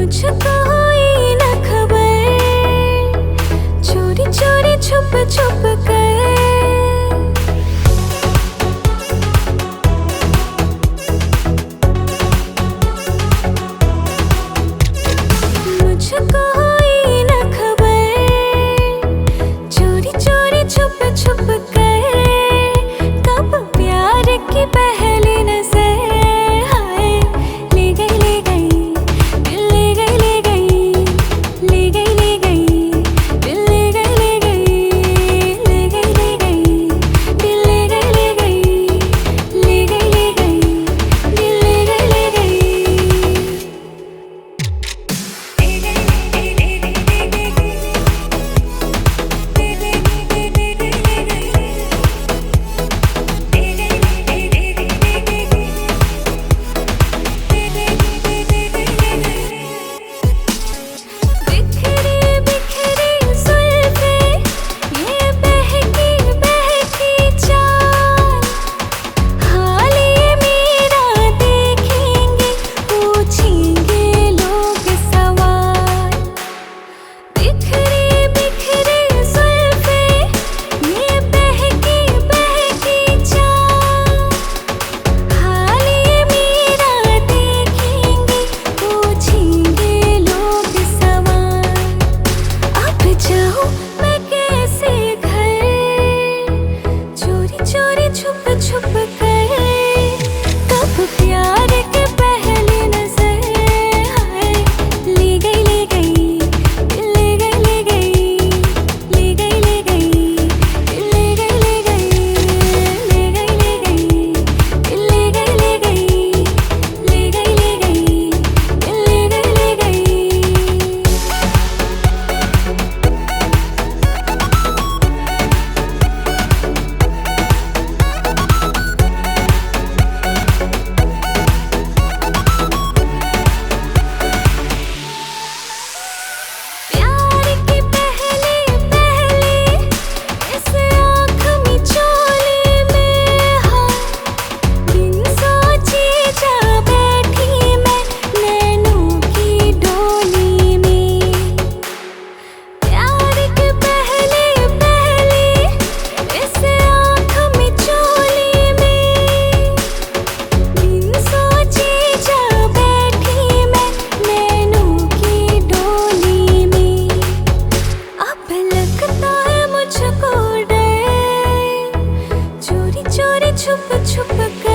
मुझको हुई न खबर, चोरी चोरी छुप छुप कर। मुझको हुई न खबर, चोरी चोरी छुप छुप कर। कब प्यार की पहली नजर हाय ले गई ले गई, दिल ले गई ले गई, ले गई ले गई, दिल ले गई ले गई, ले गई ले गई, दिल ले गई ले गई, ले गई ले गई, दिल ले गई ले गई। मैं कैसे घर चोरी छुप छुप कर। कब प्यार के पहली नजर हाय ले गई ले गई, दिल ले गई ले गई, ले गई ले गई, दिल ले गई ले गई, ले गई ले गई, दिल ले गई ले गई, ले गई ले गई, दिल ले गई ले गई। छुप छुप